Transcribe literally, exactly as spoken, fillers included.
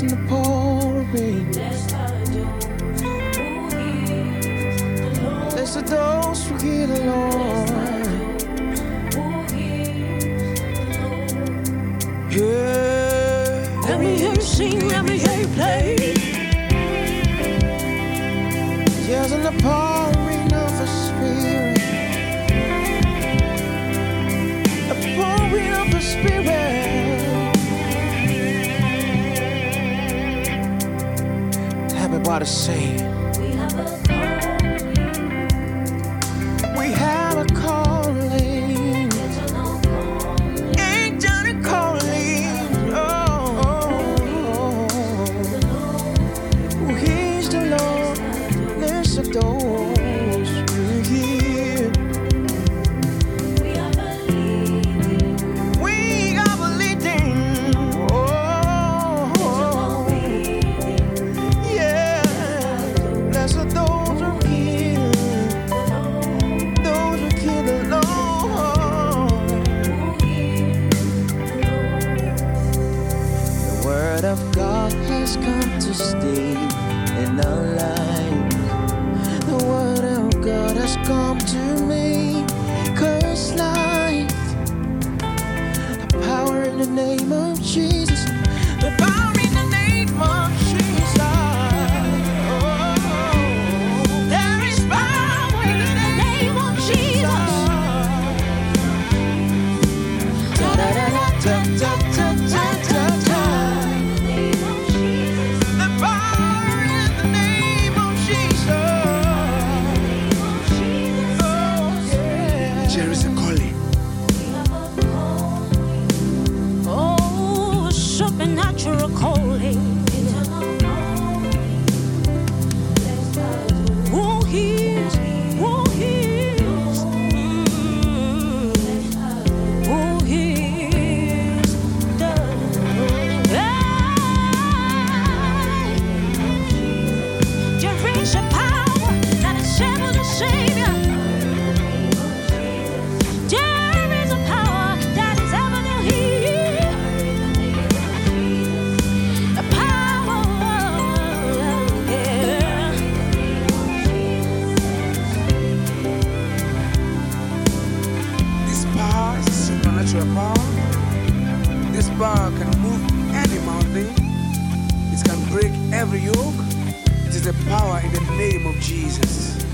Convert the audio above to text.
in the pouring. Blessed are those who hear the Lord. Yeah. Let me hear you sing, let me hear you play. Yes, in the pouring of the Spirit. The pouring of the Spirit. Everybody say, we have a calling. We have a calling. Ain't done a calling. Oh, oh. He's the Lord. List of those who hear. We are believing. We are believing. Oh, oh. Yeah. Blessed are those who hear. Those who hear the Lord. The word of God has come to stay in our life. The word of God has come to make us life. The power in the name of Jesus. The power in the name of Jesus. Oh, there is power in the name of Jesus. Da da da da da da da da da. The power in the name of Jesus. Oh, yeah. There is a calling. Oh, supernatural calling. Who hears? Who hears? Mm. Who hears? The There is a power that is able to save you. There is a power that is able to heal. The power, yeah. This power is a supernatural power. This power can move any mountain. It can break every yoke. It is the power in the name of Jesus.